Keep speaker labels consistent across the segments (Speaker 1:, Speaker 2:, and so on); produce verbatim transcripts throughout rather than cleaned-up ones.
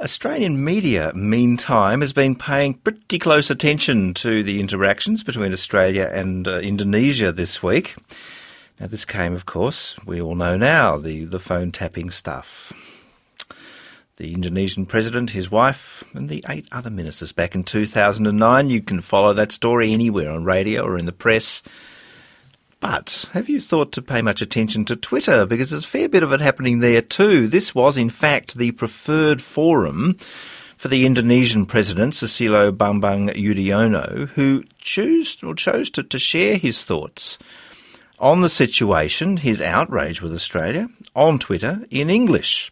Speaker 1: Australian media, meantime, has been paying pretty close attention to the interactions between Australia and uh, Indonesia this week. Now, this came, of course, we all know now, the, the phone tapping stuff. The Indonesian president, his wife, and the eight other ministers back in two thousand nine. You can follow that story anywhere on radio or in the press. But have you thought to pay much attention to Twitter? Because there's a fair bit of it happening there too. This was, in fact, the preferred forum for the Indonesian president, Susilo Bambang Yudhoyono, who choose, or chose to, to share his thoughts on the situation, his outrage with Australia, on Twitter in English.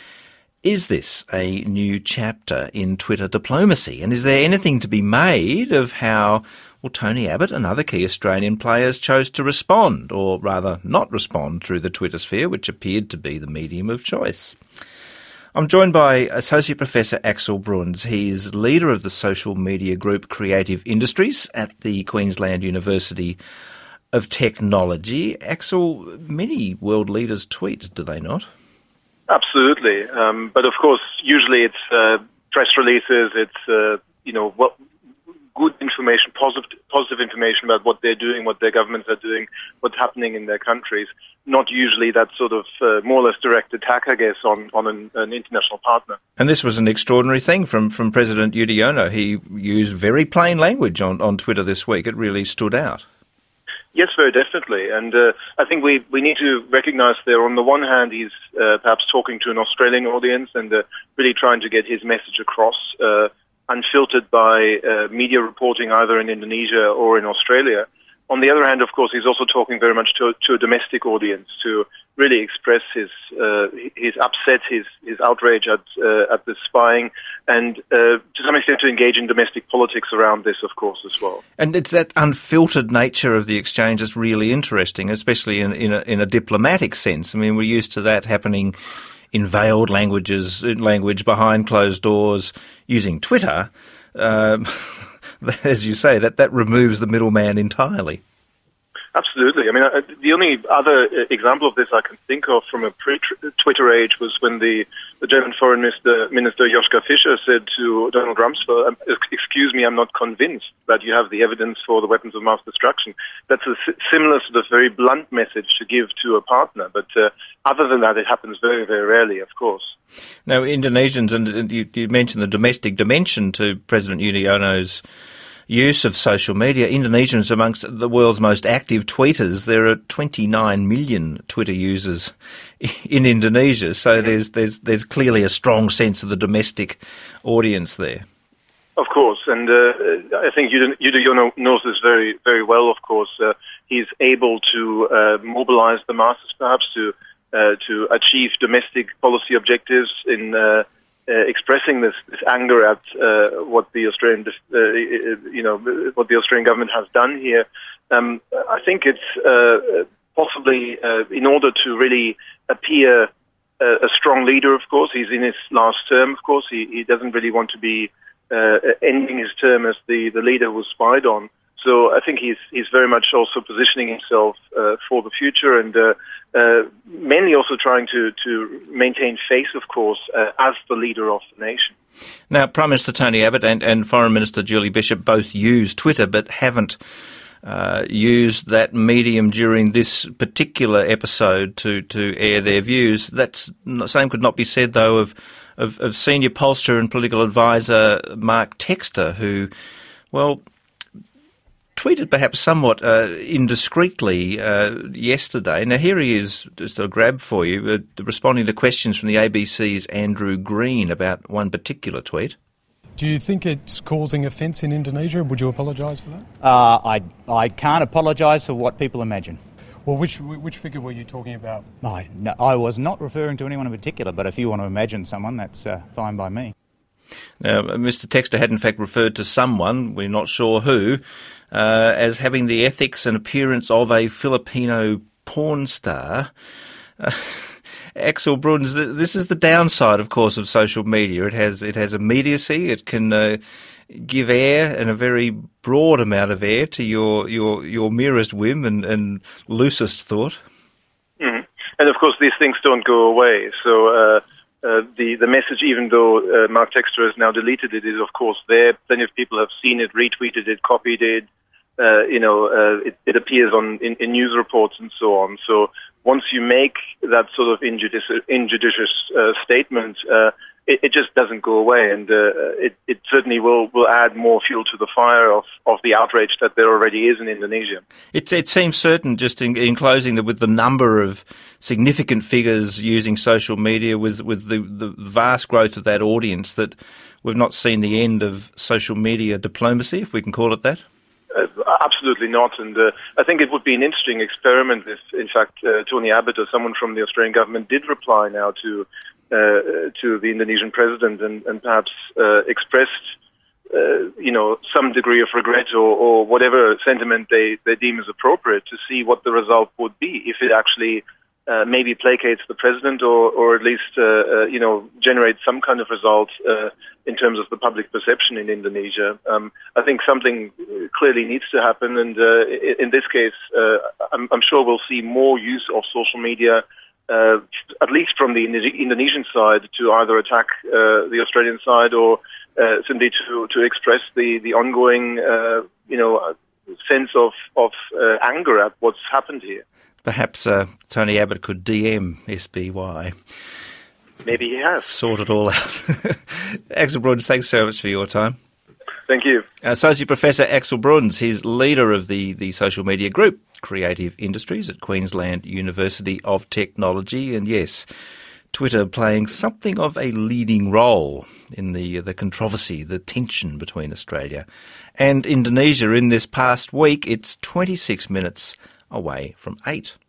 Speaker 1: Is this a new chapter in Twitter diplomacy? And is there anything to be made of how, well, Tony Abbott and other key Australian players chose to respond, or rather not respond, through the Twitter sphere, which appeared to be the medium of choice? I'm joined by Associate Professor Axel Bruns. He's leader of the social media group Creative Industries at the Queensland University of Technology. Axel, many world leaders tweet, do they not?
Speaker 2: Absolutely. Um, but of course, usually it's uh, press releases, it's, uh, you know, what good information, positive, positive information about what they're doing, what their governments are doing, what's happening in their countries. Not usually that sort of uh, more or less direct attack, I guess, on, on an, an international partner.
Speaker 1: And this was an extraordinary thing from, from President Yudhoyono. He used very plain language on, on Twitter this week. It really stood out.
Speaker 2: Yes, very definitely. And uh, I think we, we need to recognize there, on the one hand, he's uh, perhaps talking to an Australian audience and uh, really trying to get his message across, uh, unfiltered by uh, media reporting either in Indonesia or in Australia. On the other hand, of course, he's also talking very much to, to a domestic audience to really express his uh, his upset, his his outrage at uh, at the spying, and uh, to some extent to engage in domestic politics around this, of course, as well.
Speaker 1: And it's that unfiltered nature of the exchange that's really interesting, especially in in a, in a diplomatic sense. I mean, we're used to that happening in veiled languages, language behind closed doors, using Twitter. Um, as you say, that, that removes the middleman entirely.
Speaker 2: Absolutely. I mean, uh, the only other example of this I can think of from a pre-Twitter age was when the, the German Foreign Minister, Minister Joschka Fischer said to Donald Rumsfeld, excuse me, I'm not convinced that you have the evidence for the weapons of mass destruction. That's a s- similar sort of very blunt message to give to a partner. But uh, other than that, it happens very, very rarely, of course.
Speaker 1: Now, Indonesians, and you, you mentioned the domestic dimension to President Yudhoyono's use of social media. Indonesians amongst the world's most active tweeters. There are twenty-nine million Twitter users in Indonesia, so there's there's there's clearly a strong sense of the domestic audience there.
Speaker 2: Of course, and uh, I think Yudhoyono knows this very very well. Of course, uh, he's able to uh, mobilize the masses, perhaps to uh, to achieve domestic policy objectives in. Uh, Uh, expressing this, this anger at uh, what the Australian, uh, you know, what the Australian government has done here. Um, I think it's uh, possibly uh, in order to really appear uh, a strong leader. Of course, he's in his last term. Of course, he, he doesn't really want to be uh, ending his term as the, the leader who was spied on. So I think he's he's very much also positioning himself uh, for the future, and uh, uh, mainly also trying to, to maintain face, of course, uh, as the leader of the nation.
Speaker 1: Now, Prime Minister Tony Abbott and, and Foreign Minister Julie Bishop both use Twitter, but haven't uh, used that medium during this particular episode to, to air their views. That's the same could not be said, though, of, of, of senior pollster and political advisor Mark Textor, who, well, tweeted perhaps somewhat uh, indiscreetly uh, yesterday. Now, here he is, just a grab for you, uh, responding to questions from the A B C's Andrew Green about one particular tweet.
Speaker 3: Do you think it's causing offence in Indonesia? Would you apologise for that?
Speaker 4: Uh, I I can't apologise for what people imagine.
Speaker 3: Well, which which figure were you talking about?
Speaker 4: I, no, I was not referring to anyone in particular, but if you want to imagine someone, that's uh, fine by me.
Speaker 1: Now, Mister Textor had in fact referred to someone, we're not sure who, uh, as having the ethics and appearance of a Filipino porn star. Uh, Axel Bruns, this is the downside, of course, of social media. It has it has immediacy. It can uh, give air, and a very broad amount of air, to your your, your merest whim and, and loosest thought.
Speaker 2: Mm-hmm. And of course, these things don't go away. So uh, uh, the, the message, even though uh, Mark Textor has now deleted it, is of course there. Plenty of people have seen it, retweeted it, copied it. Uh, you know, uh, it, it appears on in, in news reports and so on. So once you make that sort of injudici- injudicious uh, statement, uh, it, it just doesn't go away, and uh, it, it certainly will, will add more fuel to the fire of, of the outrage that there already is in Indonesia.
Speaker 1: It, it seems certain, just in, in closing, that with the number of significant figures using social media, with, with the, the vast growth of that audience, that we've not seen the end of social media diplomacy, if we can call it that.
Speaker 2: Uh, absolutely not, and uh, I think it would be an interesting experiment if, in fact, uh, Tony Abbott or someone from the Australian government did reply now to uh, to the Indonesian president and, and perhaps uh, expressed, uh, you know, some degree of regret or, or whatever sentiment they, they deem is appropriate, to see what the result would be if it actually uh, maybe placates the president or, or at least, uh, uh, you know, generates some kind of result uh, in terms of the public perception in Indonesia. Um, I think something clearly needs to happen, and uh, in this case, uh, I'm, I'm sure we'll see more use of social media, uh, at least from the Indonesian side, to either attack uh, the Australian side or uh, simply to, to express the, the ongoing, uh, you know, sense of, of uh, anger at what's happened here.
Speaker 1: Perhaps uh, Tony Abbott could D M S B Y.
Speaker 2: Maybe he has.
Speaker 1: Sort it all out. Axel Bruns, thanks so much for your time.
Speaker 2: Thank you.
Speaker 1: Associate Professor Axel Bruns, he's leader of the, the social media group, Creative Industries, at Queensland University of Technology. And yes, Twitter playing something of a leading role in the, the controversy, the tension between Australia and Indonesia in this past week. It's twenty-six minutes away from eight.